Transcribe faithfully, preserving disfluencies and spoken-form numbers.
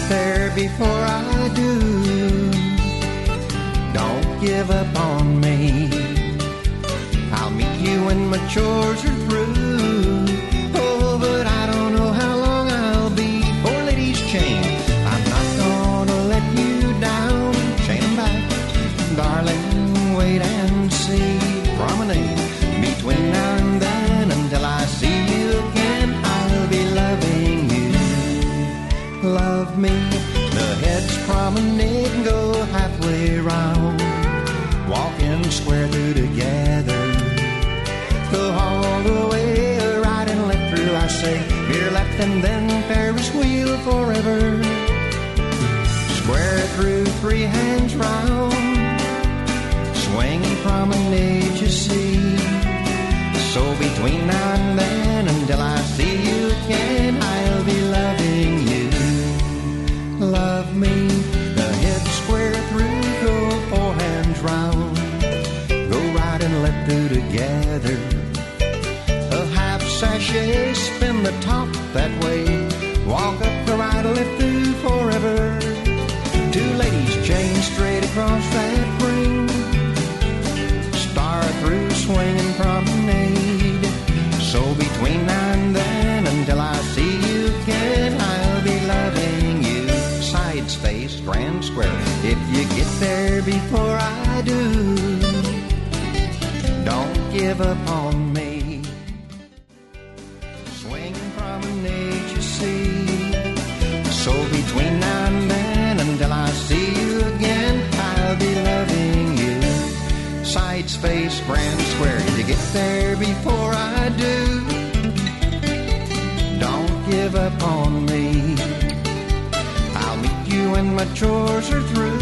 there before I do. Don't give up on me. I'll meet you when my chores are through. Oh, but I don't know how long I'll be. Four ladies chain, I'm not gonna let you down. Chain 'em back, darling, wait and see. Promenade between now and then. Until I see you again, I'll be loving you. Love me. The heads promenade and go halfway round, walking square through together. Go all the way, right and left through. I say, veer left and then Ferris wheel forever. Square through, three hands round, swinging promenade, you see. So between now and then, until I see you again, I'll be loving you. Love me. The head square through, go four hands round, go right and left through together. A half sachet, spin the top that way, walk up the right, left through forever. Two ladies chain straight across that ring, star through swinging promenade. So between now and then, until I see you again, I'll be loving you. Side space, grand square, if you get there before I do. Don't give up on me. Swinging promenade, you see. So between now and then, until I see you again, I'll be loving you. Side space, grand square, if you get there before I do. Don't give up on me. I'll meet you when my chores are through.